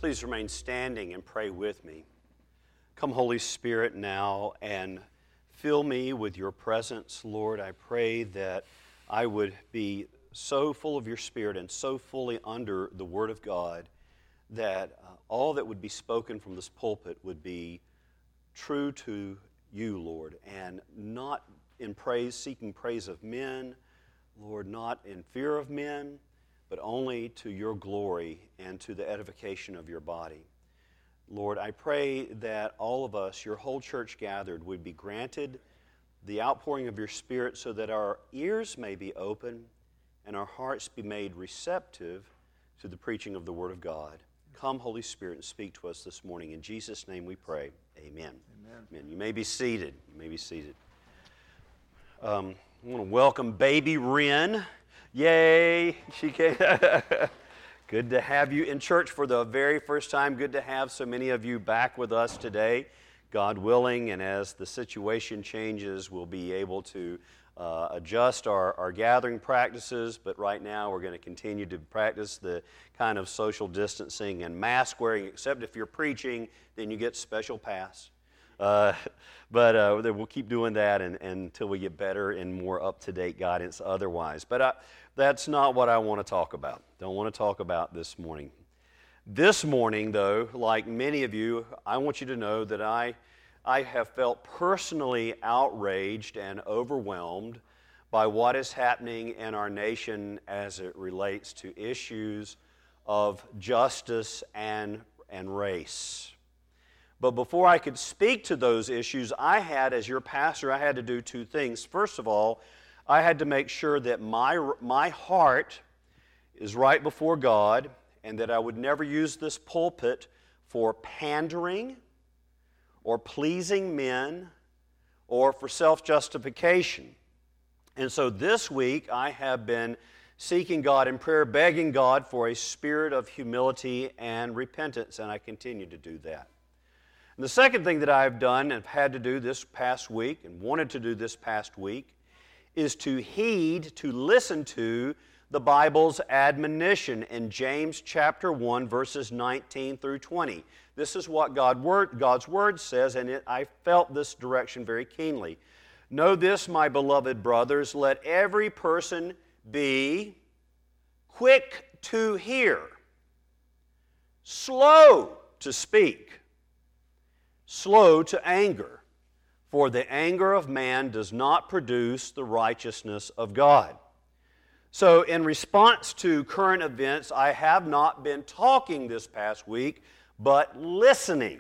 Please remain standing and pray with me. Come, Holy Spirit, now and fill me with your presence, Lord. I pray that I would be so full of your Spirit and so fully under the Word of God that all that would be spoken from this pulpit would be true to you, Lord, and not in praise, seeking praise of men, Lord, not in fear of men, but only to your glory and to the edification of your body. Lord, I pray that all of us, your whole church gathered, would be granted the outpouring of your Spirit so that our ears may be open and our hearts be made receptive to the preaching of the Word of God. Come, Holy Spirit, and speak to us this morning. In Jesus' name we pray. Amen. Amen. You may be seated. You may be seated. I want to welcome baby Wren. Yay! She came. Good to have you in church for the very first time. Good to have so many of you back with us today. God willing, and as the situation changes, we'll be able to adjust our gathering practices, but right now we're going to continue to practice the kind of social distancing and mask wearing, except if you're preaching, then you get special pass. But we'll keep doing that until we get better and more up-to-date guidance otherwise. But that's not what I want to talk about. Don't want to talk about this morning. This morning, though, like many of you, I want you to know that I have felt personally outraged and overwhelmed by what is happening in our nation as it relates to issues of justice and race. But before I could speak to those issues, as your pastor, I had to do two things. First of all, I had to make sure that my heart is right before God and that I would never use this pulpit for pandering or pleasing men or for self-justification. And so this week I have been seeking God in prayer, begging God for a spirit of humility and repentance, and I continue to do that. And the second thing that I've done and had to do this past week and wanted to do this past week is to listen to the Bible's admonition in James chapter 1, verses 19 through 20. This is what God's Word says, and I felt this direction very keenly. Know this, my beloved brothers, let every person be quick to hear, slow to speak, slow to anger, for the anger of man does not produce the righteousness of God. So in response to current events, I have not been talking this past week, but listening.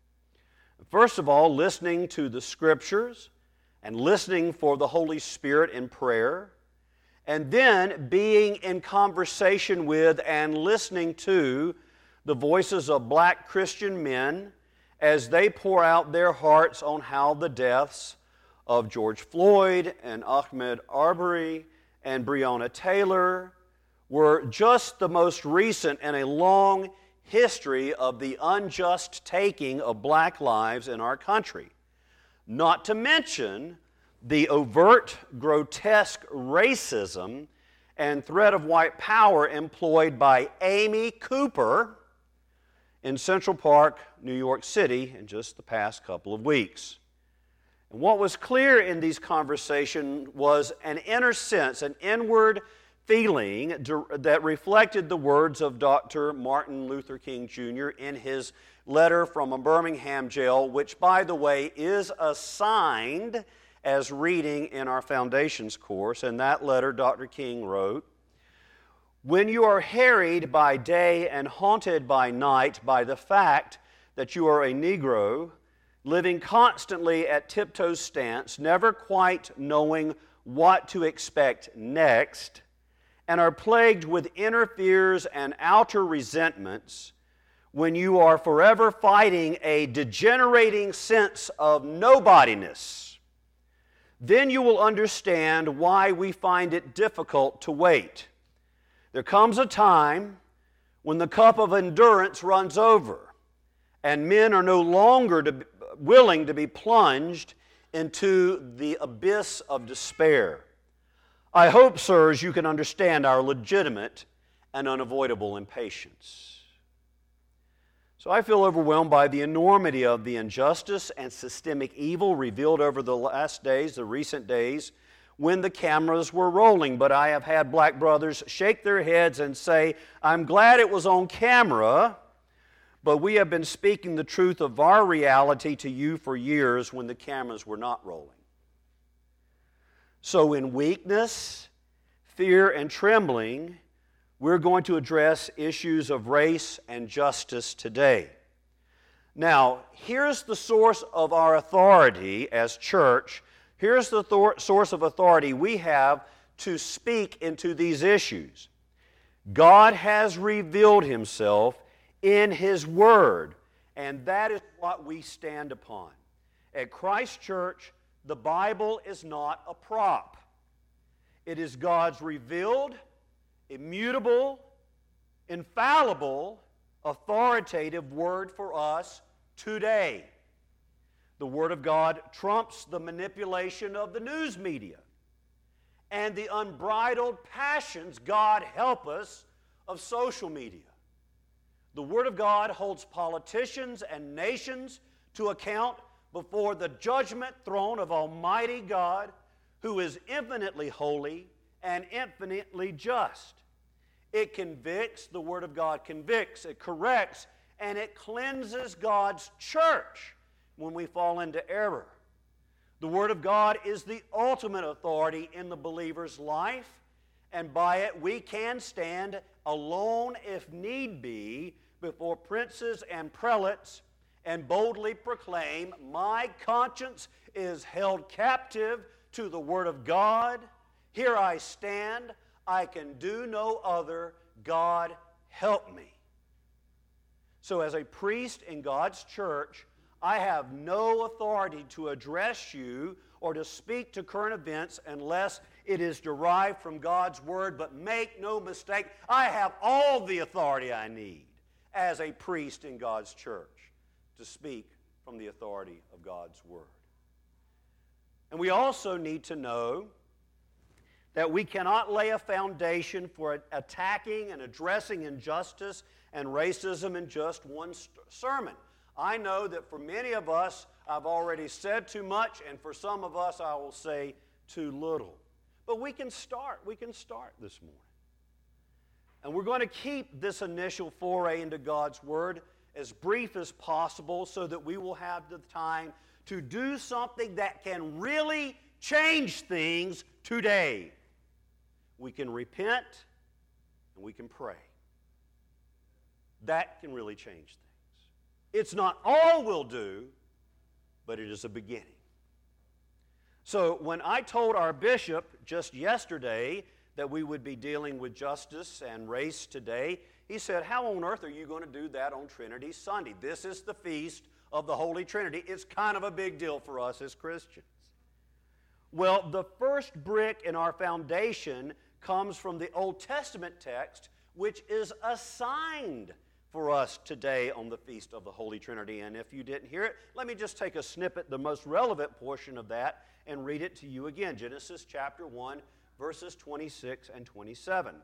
First of all, listening to the Scriptures and listening for the Holy Spirit in prayer, and then being in conversation with and listening to the voices of black Christian men as they pour out their hearts on how the deaths of George Floyd and Ahmaud Arbery and Breonna Taylor were just the most recent in a long history of the unjust taking of black lives in our country. Not to mention the overt, grotesque racism and threat of white power employed by Amy Cooper in Central Park, New York City, in just the past couple of weeks. And what was clear in these conversations was an inner sense, an inward feeling that reflected the words of Dr. Martin Luther King Jr. in his letter from a Birmingham jail, which, by the way, is assigned as reading in our Foundations course. In that letter, Dr. King wrote, "When you are harried by day and haunted by night by the fact that you are a Negro, living constantly at tiptoe stance, never quite knowing what to expect next, and are plagued with inner fears and outer resentments, when you are forever fighting a degenerating sense of nobodiness, then you will understand why we find it difficult to wait. There comes a time when the cup of endurance runs over, and men are no longer willing to be plunged into the abyss of despair. I hope, sirs, you can understand our legitimate and unavoidable impatience." So I feel overwhelmed by the enormity of the injustice and systemic evil revealed over the last days, the recent days, when the cameras were rolling. But I have had black brothers shake their heads and say, I'm glad it was on camera, but we have been speaking the truth of our reality to you for years when the cameras were not rolling. So in weakness, fear, and trembling, we're going to address issues of race and justice today. Now, here's the source of our authority as church. Here's the source of authority we have to speak into these issues. God has revealed Himself in His Word, and that is what we stand upon. At Christ Church, the Bible is not a prop. It is God's revealed, immutable, infallible, authoritative Word for us today. The Word of God trumps the manipulation of the news media and the unbridled passions, God help us, of social media. The Word of God holds politicians and nations to account before the judgment throne of Almighty God, who is infinitely holy and infinitely just. It convicts, the Word of God convicts, it corrects, and it cleanses God's church when we fall into error. The Word of God is the ultimate authority in the believer's life, and by it we can stand alone if need be before princes and prelates and boldly proclaim, my conscience is held captive to the Word of God. Here I stand, I can do no other, God help me. So as a priest in God's church, I have no authority to address you or to speak to current events unless it is derived from God's Word, but make no mistake, I have all the authority I need as a priest in God's church to speak from the authority of God's Word. And we also need to know that we cannot lay a foundation for attacking and addressing injustice and racism in just one sermon. I know that for many of us, I've already said too much, and for some of us, I will say too little. But we can start. We can start this morning. And we're going to keep this initial foray into God's Word as brief as possible so that we will have the time to do something that can really change things today. We can repent and we can pray. That can really change things. It's not all we'll do, but it is a beginning. So when I told our bishop just yesterday that we would be dealing with justice and race today, he said, how on earth are you going to do that on Trinity Sunday? This is the feast of the Holy Trinity. It's kind of a big deal for us as Christians. Well, the first brick in our foundation comes from the Old Testament text, which is assigned for us today on the Feast of the Holy Trinity. And if you didn't hear it, let me just take a snippet, the most relevant portion of that, and read it to you again. Genesis chapter 1, verses 26 and 27.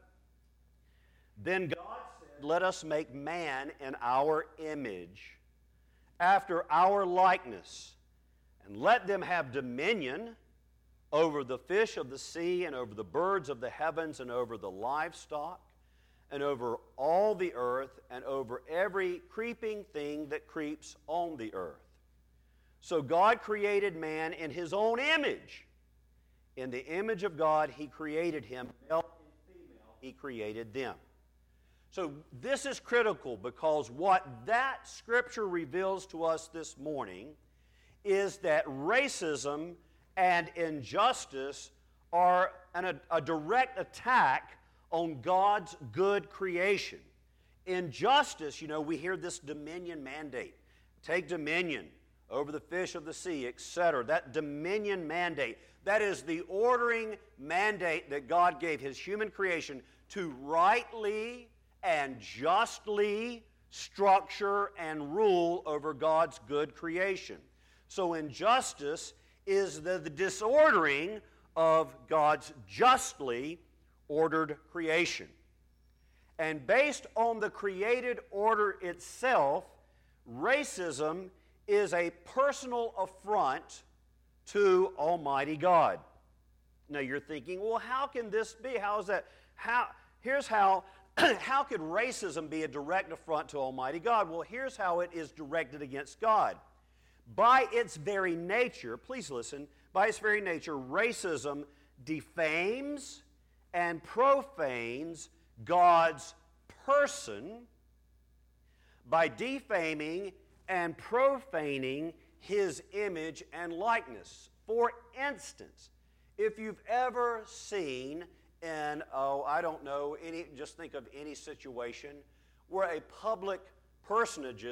Then God said, let us make man in our image, after our likeness, and let them have dominion over the fish of the sea, and over the birds of the heavens, and over the livestock, and over all the earth, and over every creeping thing that creeps on the earth. So God created man in His own image. In the image of God, He created him. Male and female, He created them. So this is critical because what that Scripture reveals to us this morning is that racism and injustice are a direct attack on God's good creation. Injustice, we hear this dominion mandate. Take dominion over the fish of the sea, etc. That dominion mandate, that is the ordering mandate that God gave His human creation to rightly and justly structure and rule over God's good creation. So injustice is the disordering of God's justly ordered creation. And based on the created order itself, Racism is a personal affront to Almighty God. Now you're thinking, well, how can this be? How is that? Here's how. How could racism be a direct affront to Almighty God? Well, here's how it is directed against God. By its very nature, please listen, by its very nature, racism defames and profanes God's person by defaming and profaning His image and likeness. For instance, if you've ever seen just think of any situation where a public personage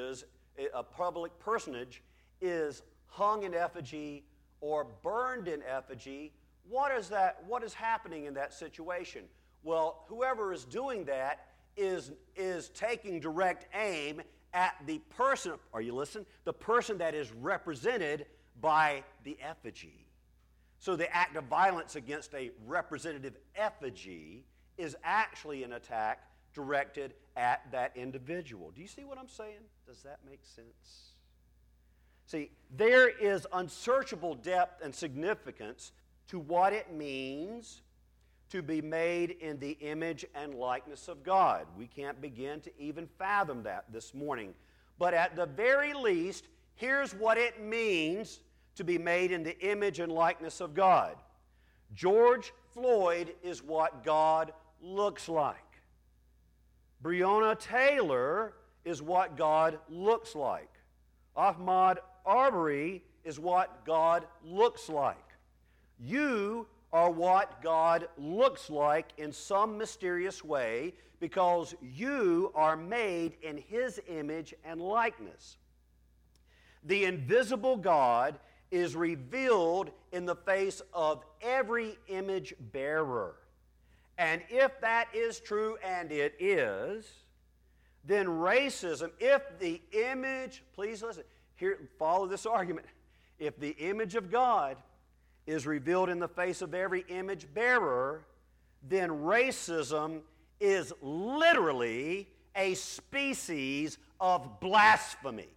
is hung in effigy or burned in effigy. What is happening in that situation? Well, whoever is doing that is taking direct aim at the person, are you listening? The person that is represented by the effigy. So the act of violence against a representative effigy is actually an attack directed at that individual. Do you see what I'm saying? Does that make sense? See, there is unsearchable depth and significance to what it means to be made in the image and likeness of God. We can't begin to even fathom that this morning. But at the very least, here's what it means to be made in the image and likeness of God. George Floyd is what God looks like. Breonna Taylor is what God looks like. Ahmaud Arbery is what God looks like. You are what God looks like in some mysterious way because you are made in His image and likeness. The invisible God is revealed in the face of every image bearer. And if that is true, and it is, then racism, if the image, please listen, here, follow this argument. If the image of God is revealed in the face of every image bearer, then racism is literally a species of blasphemy.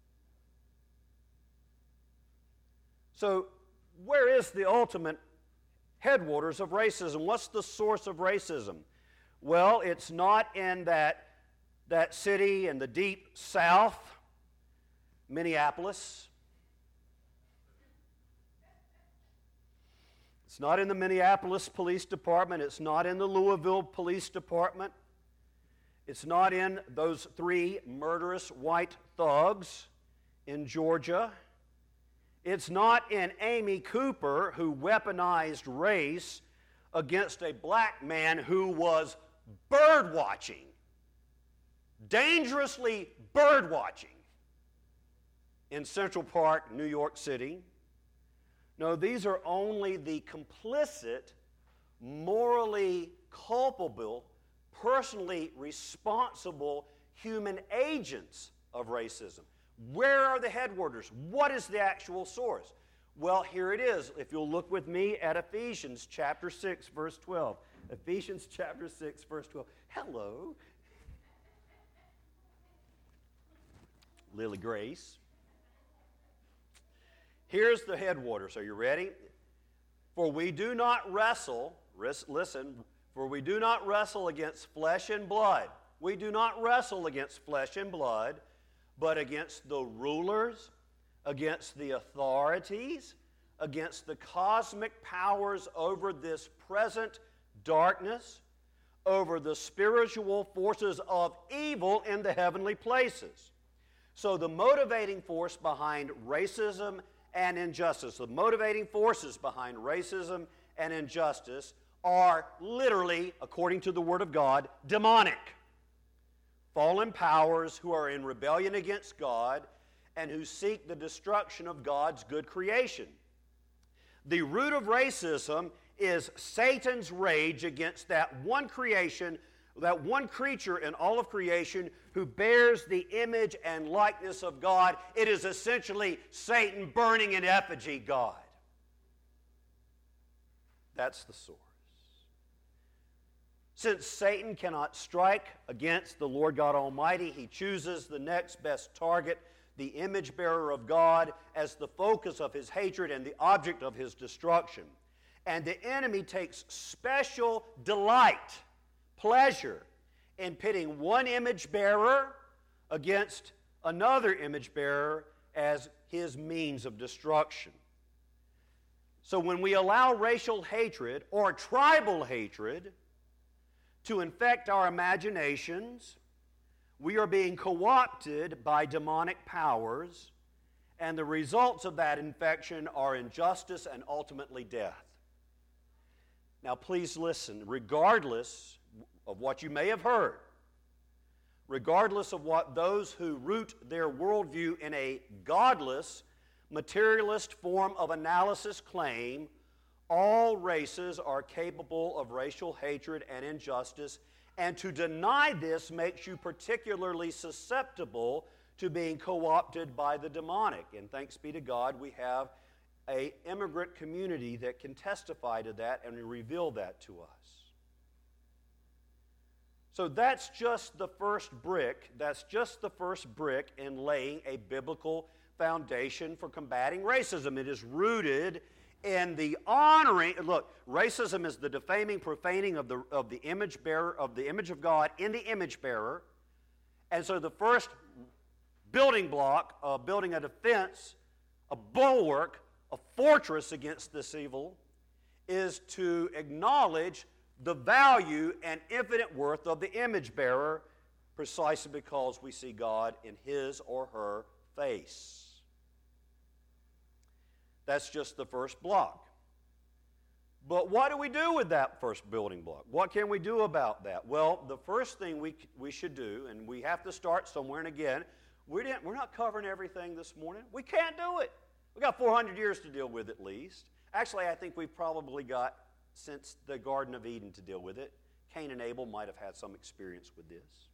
So, where is the ultimate headwaters of racism? What's the source of racism? Well, it's not in that city in the deep South, Minneapolis. It's not in the Minneapolis Police Department. It's not in the Louisville Police Department. It's not in those 3 murderous white thugs in Georgia. It's not in Amy Cooper, who weaponized race against a black man who was bird watching, dangerously bird watching in Central Park, New York City. No, these are only the complicit, morally culpable, personally responsible human agents of racism. Where are the headwaters? What is the actual source? Well, here it is. If you'll look with me at Ephesians chapter 6, verse 12. Ephesians chapter 6, verse 12. Hello. Lily Grace. Here's the headwaters. Are you ready? For we do not wrestle, listen, for we do not wrestle against flesh and blood. We do not wrestle against flesh and blood, but against the rulers, against the authorities, against the cosmic powers over this present darkness, over the spiritual forces of evil in the heavenly places. So the motivating force behind racism and injustice, the motivating forces behind racism and injustice are literally, according to the Word of God, demonic. Fallen powers who are in rebellion against God and who seek the destruction of God's good creation. The root of racism is Satan's rage against that one creation, that one creature in all of creation who bears the image and likeness of God. It is essentially Satan burning in effigy God. That's the source. Since Satan cannot strike against the Lord God Almighty, he chooses the next best target, the image bearer of God, as the focus of his hatred and the object of his destruction. And the enemy takes special delight, pleasure, in pitting one image bearer against another image bearer as his means of destruction. So when we allow racial hatred or tribal hatred to infect our imaginations, we are being co-opted by demonic powers, and the results of that infection are injustice and ultimately death. Now please listen, regardless of what you may have heard, regardless of what those who root their worldview in a godless, materialist form of analysis claim, all races are capable of racial hatred and injustice, and to deny this makes you particularly susceptible to being co-opted by the demonic. And thanks be to God, we have an immigrant community that can testify to that and reveal that to us. So that's just the first brick. That's just the first brick in laying a biblical foundation for combating racism. It is rooted in the honoring. Look, racism is the defaming, profaning of the image bearer, of the image of God in the image bearer. And so the first building block, building a defense, a bulwark, a fortress against this evil, is to acknowledge the value and infinite worth of the image bearer, precisely because we see God in his or her face. That's just the first block. But what do we do with that first building block? What can we do about that? Well, the first thing we should do, and we have to start somewhere, and again, we're not covering everything this morning. We can't do it. We've got 400 years to deal with at least. Actually, I think we've probably got since the Garden of Eden to deal with it. Cain and Abel might have had some experience with this.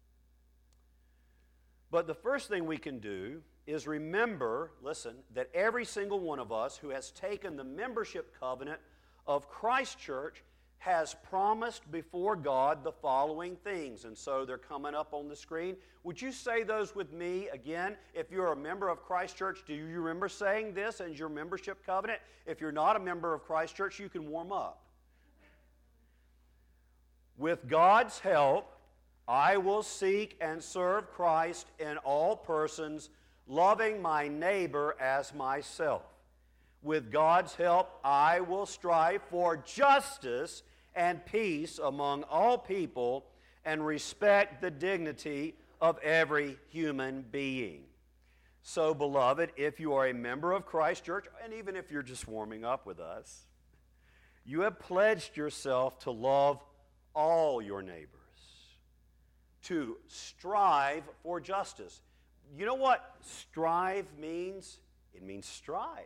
But the first thing we can do is remember, listen, that every single one of us who has taken the membership covenant of Christ Church has promised before God the following things. And so they're coming up on the screen. Would you say those with me again? If you're a member of Christ Church, do you remember saying this as your membership covenant? If you're not a member of Christ Church, you can warm up. With God's help, I will seek and serve Christ in all persons, loving my neighbor as myself. With God's help, I will strive for justice and peace among all people and respect the dignity of every human being. So, beloved, if you are a member of Christ Church, and even if you're just warming up with us, you have pledged yourself to love all your neighbors, to strive for justice. You know what strive means? It means strive.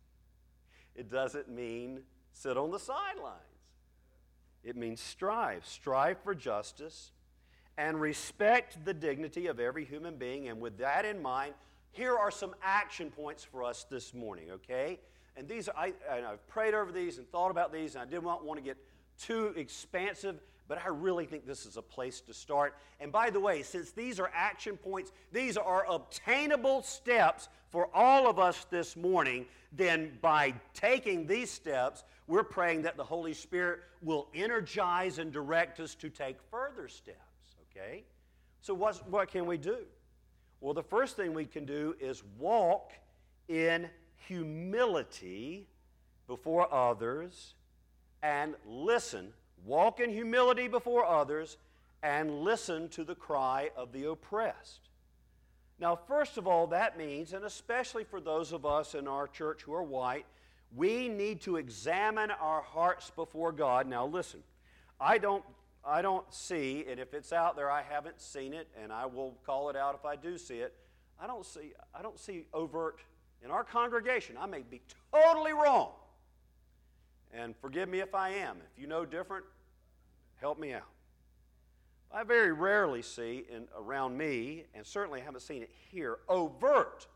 It doesn't mean sit on the sidelines. It means strive. Strive for justice and respect the dignity of every human being. And with that in mind, here are some action points for us this morning, okay? And these, I've prayed over these and thought about these, and I did not want to get too expansive, but I really think this is a place to start. And by the way, since these are action points, these are obtainable steps for all of us this morning, then by taking these steps, we're praying that the Holy Spirit will energize and direct us to take further steps, okay? So what can we do? Well, the first thing we can do is walk in humility before others and listen. Walk in humility before others and listen to the cry of the oppressed. Now, first of all, that means, and especially for those of us in our church who are white, we need to examine our hearts before God. Now, listen, I don't see, and if it's out there, I haven't seen it, and I will call it out if I do see it. I don't see overt in our congregation. I may be totally wrong, and forgive me if I am. If you know different, help me out. I very rarely see around me, and certainly haven't seen it here, overt,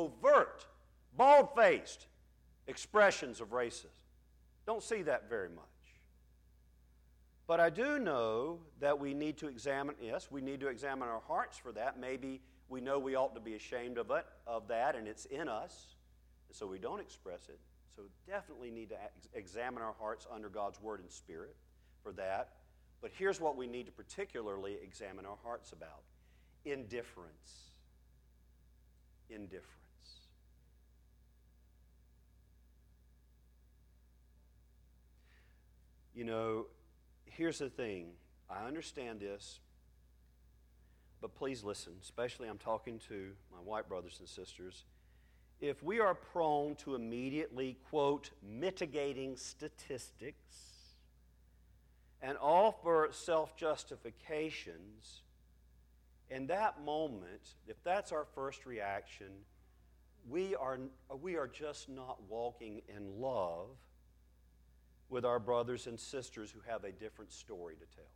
bald-faced expressions of racism. Don't see that very much. But I do know that we need to examine, yes, we need to examine our hearts for that. Maybe we know we ought to be ashamed of that, and it's in us, and so we don't express it. So definitely need to examine our hearts under God's Word and Spirit for that. But here's what we need to particularly examine our hearts about. Indifference. Indifference. You know, here's the thing. I understand this, but please listen. Especially I'm talking to my white brothers and sisters. If we are prone to immediately, quote, mitigating statistics and offer self-justifications, in that moment, if that's our first reaction, we are just not walking in love with our brothers and sisters who have a different story to tell.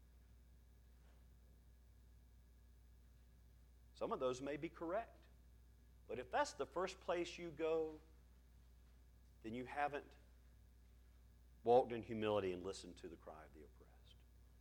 Some of those may be correct. But if that's the first place you go, then you haven't walked in humility and listened to the cry of the oppressed.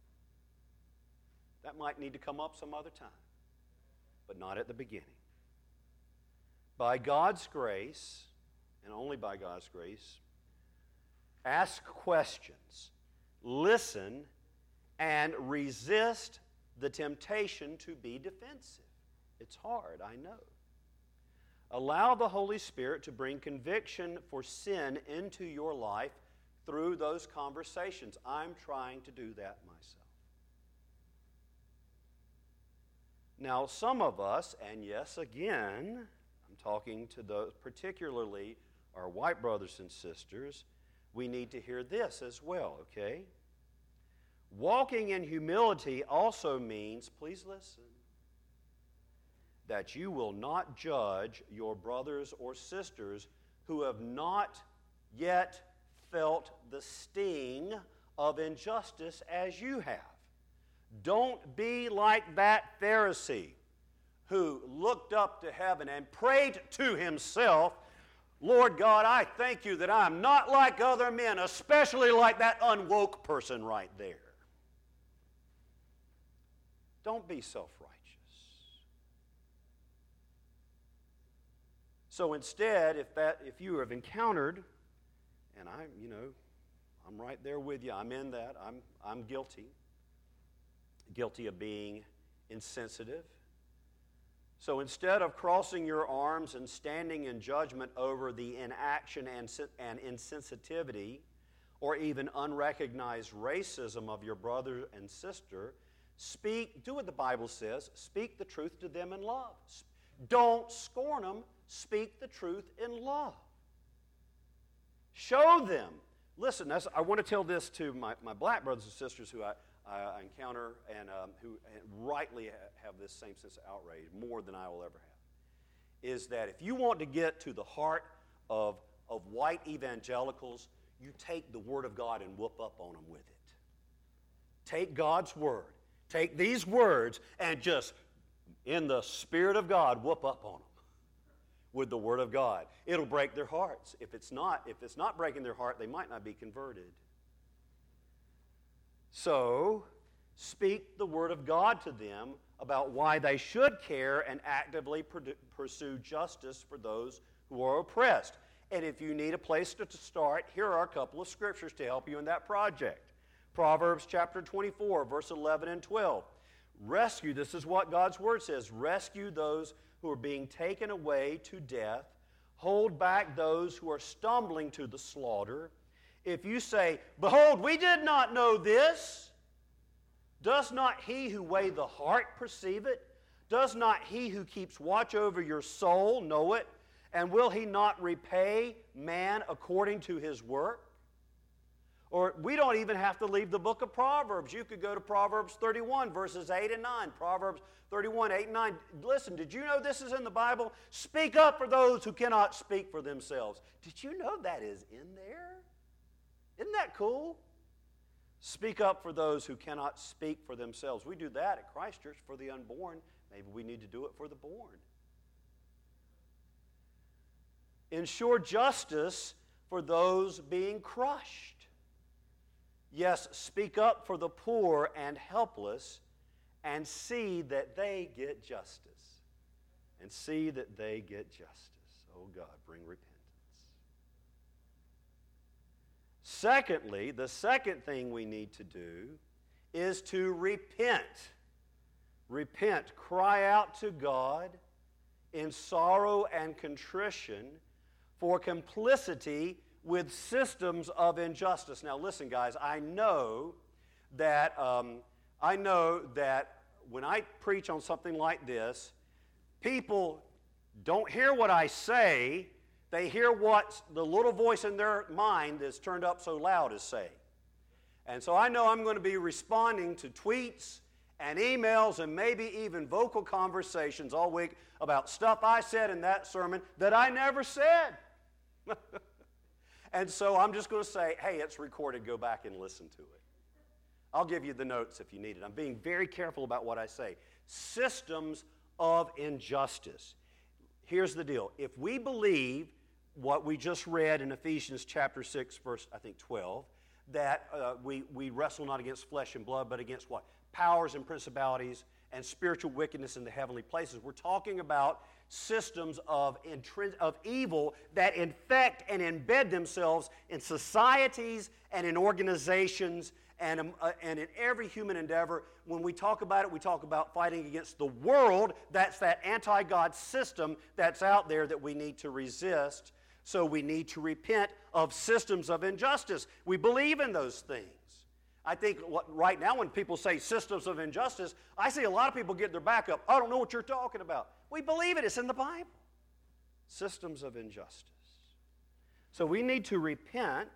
That might need to come up some other time, but not at the beginning. By God's grace, and only by God's grace, ask questions, listen, and resist the temptation to be defensive. It's hard, I know. Allow the Holy Spirit to bring conviction for sin into your life through those conversations. I'm trying to do that myself. Now, some of us, and yes, again, I'm talking to those, particularly our white brothers and sisters, we need to hear this as well, okay? Walking in humility also means, please listen, that you will not judge your brothers or sisters who have not yet felt the sting of injustice as you have. Don't be like that Pharisee who looked up to heaven and prayed to himself, Lord God, I thank you that I'm not like other men, especially like that unwoke person right there. Don't be self-righteous. So instead, if you have encountered, and I'm right there with you, I'm in that, I'm guilty of being insensitive. So instead of crossing your arms and standing in judgment over the inaction and insensitivity or even unrecognized racism of your brother and sister, do what the Bible says, speak the truth to them in love. Don't scorn them, speak the truth in love. Show them. Listen, I want to tell this to my black brothers and sisters who I encounter and who rightly have this same sense of outrage, more than I will ever have, is that if you want to get to the heart of white evangelicals, you take the Word of God and whoop up on them with it. Take God's Word. Take these words and just, in the Spirit of God, whoop up on them with the Word of God. It'll break their hearts. If it's not breaking their heart, they might not be converted. So, speak the Word of God to them about why they should care and actively pursue justice for those who are oppressed. And if you need a place to start, here are a couple of scriptures to help you in that project. Proverbs chapter 24, verse 11 and 12. Rescue, this is what God's Word says, rescue those who are being taken away to death, hold back those who are stumbling to the slaughter. If you say, behold, we did not know this, does not he who weigh the heart perceive it? Does not he who keeps watch over your soul know it? And will he not repay man according to his work? Or we don't even have to leave the book of Proverbs. You could go to Proverbs 31, verses 8 and 9. Proverbs 31, 8 and 9. Listen, did you know this is in the Bible? Speak up for those who cannot speak for themselves. Did you know that is in there? Isn't that cool? Speak up for those who cannot speak for themselves. We do that at Christ Church for the unborn. Maybe we need to do it for the born. Ensure justice for those being crushed. Yes, speak up for the poor and helpless, and see that they get justice. And see that they get justice. Oh God, bring repentance. Secondly, the second thing we need to do is to repent. Repent. Cry out to God in sorrow and contrition for complicity with systems of injustice. Now listen, guys, I know that when I preach on something like this, people don't hear what I say. They hear what the little voice in their mind that's turned up so loud is saying. And so I know I'm going to be responding to tweets and emails and maybe even vocal conversations all week about stuff I said in that sermon that I never said. And so I'm just going to say, hey, it's recorded. Go back and listen to it. I'll give you the notes if you need it. I'm being very careful about what I say. Systems of injustice. Here's the deal. If we believe what we just read in Ephesians chapter 6, verse, 12, that we wrestle not against flesh and blood, but against what? Powers and principalities and spiritual wickedness in the heavenly places. We're talking about systems of evil that infect and embed themselves in societies and in organizations and in every human endeavor. When we talk about it, we talk about fighting against the world. That's that anti-God system that's out there that we need to resist. So we need to repent of systems of injustice. We believe in those things. I think right now when people say systems of injustice, I see a lot of people get their back up. I don't know what you're talking about. We believe it. It's in the Bible. Systems of injustice. So we need to repent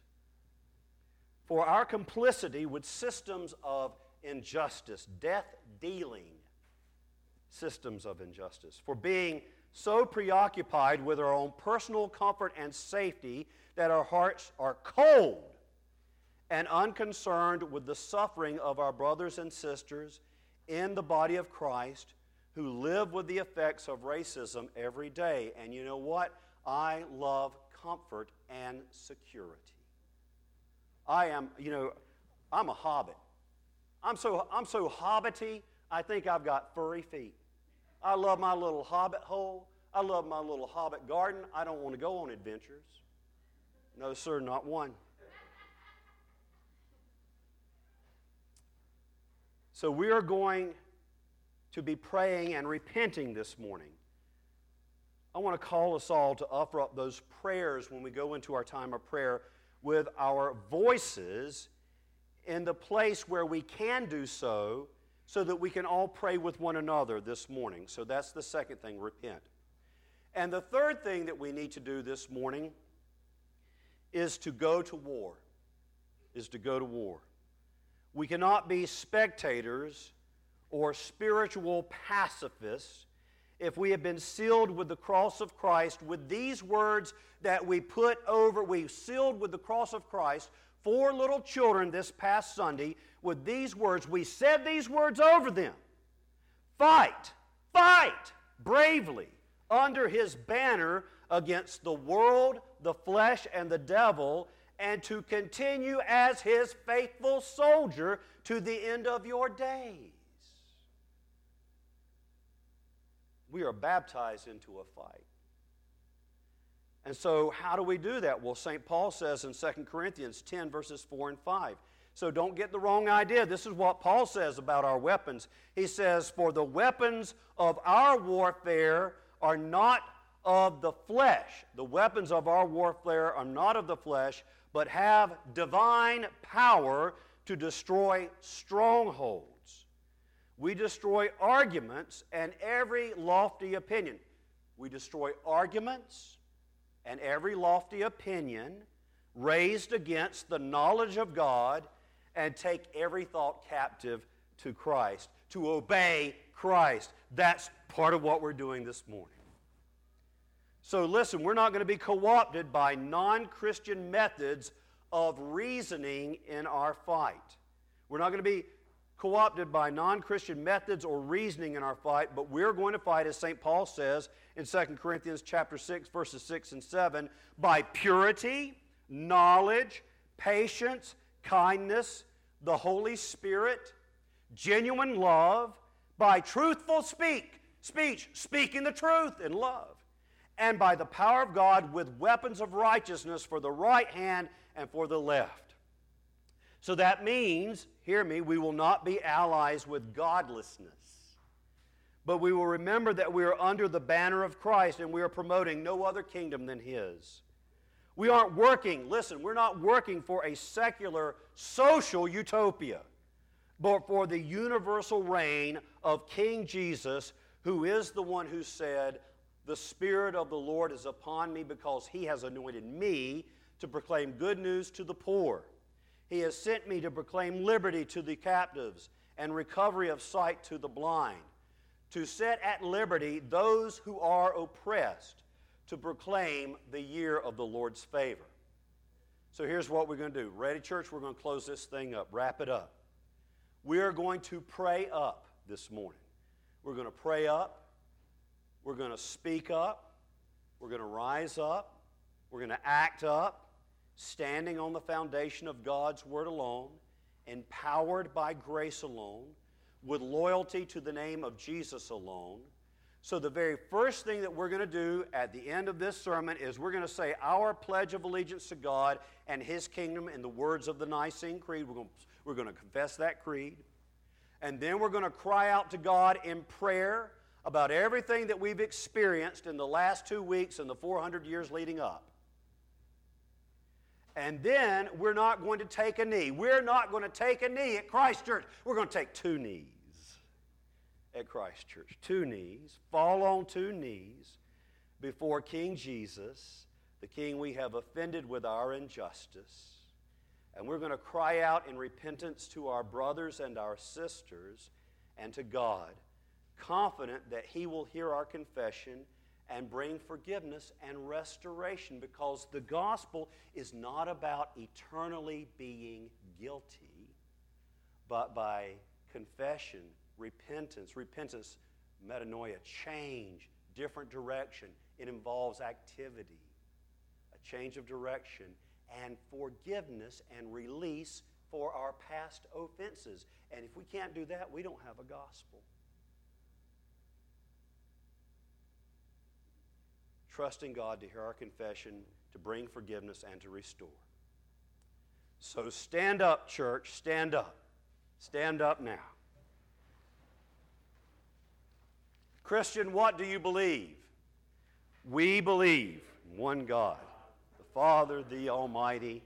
for our complicity with systems of injustice, death-dealing systems of injustice, for being so preoccupied with our own personal comfort and safety that our hearts are cold and unconcerned with the suffering of our brothers and sisters in the body of Christ who live with the effects of racism every day. And you know what? I love comfort and security. I'm a hobbit. I'm so hobbity, I think I've got furry feet. I love my little hobbit hole. I love my little hobbit garden. I don't want to go on adventures. No, sir, not one. So we are going to be praying and repenting this morning. I want to call us all to offer up those prayers when we go into our time of prayer with our voices in the place where we can do so that we can all pray with one another this morning. So that's the second thing, repent. And the third thing that we need to do this morning is to go to war. We cannot be spectators or spiritual pacifists if we have been sealed with the cross of Christ with these words that we sealed with the cross of Christ 4 little children this past Sunday with these words. We said these words over them. Fight bravely under His banner against the world, the flesh, and the devil, and to continue as His faithful soldier to the end of your days. We are baptized into a fight. And so how do we do that? Well, St. Paul says in 2 Corinthians 10, verses 4 and 5. So don't get the wrong idea. This is what Paul says about our weapons. He says, for the weapons of our warfare are not of the flesh. The weapons of our warfare are not of the flesh, but have divine power to destroy strongholds. We destroy arguments and every lofty opinion. We destroy arguments and every lofty opinion raised against the knowledge of God and take every thought captive to Christ, to obey Christ. That's part of what we're doing this morning. So listen, we're not going to be co-opted by non-Christian methods of reasoning in our fight. We're not going to be co-opted by non-Christian methods or reasoning in our fight, but we're going to fight, as St. Paul says in 2 Corinthians chapter 6, verses 6 and 7, by purity, knowledge, patience, kindness, the Holy Spirit, genuine love, by truthful speech, speaking the truth in love, and by the power of God with weapons of righteousness for the right hand and for the left. So that means, hear me, we will not be allies with godlessness, but we will remember that we are under the banner of Christ and we are promoting no other kingdom than His. We aren't working, listen, we're not working for a secular social utopia, but for the universal reign of King Jesus, who is the one who said, "The Spirit of the Lord is upon me because He has anointed me to proclaim good news to the poor. He has sent me to proclaim liberty to the captives and recovery of sight to the blind, to set at liberty those who are oppressed, to proclaim the year of the Lord's favor." So here's what we're going to do. Ready, church? We're going to close this thing up, wrap it up. We are going to pray up this morning. We're going to pray up. We're going to speak up. We're going to rise up. We're going to act up, standing on the foundation of God's Word alone, empowered by grace alone, with loyalty to the name of Jesus alone. So the very first thing that we're going to do at the end of this sermon is we're going to say our pledge of allegiance to God and His kingdom in the words of the Nicene Creed. We're going to confess that creed. And then we're going to cry out to God in prayer about everything that we've experienced in the last 2 weeks and the 400 years leading up. And then we're not going to take a knee. We're not going to take a knee at Christ Church. We're going to take 2 knees at Christ Church. 2 knees, fall on 2 knees before King Jesus, the King we have offended with our injustice. And we're going to cry out in repentance to our brothers and our sisters and to God, confident that He will hear our confession and bring forgiveness and restoration, because the gospel is not about eternally being guilty, but by confession, repentance, metanoia, change, different direction. It involves activity, a change of direction, and forgiveness and release for our past offenses. And if we can't do that, we don't have a gospel. Trusting God to hear our confession, to bring forgiveness, and to restore. So stand up, church, stand up. Stand up now. Christian, what do you believe? We believe in one God, the Father, the Almighty,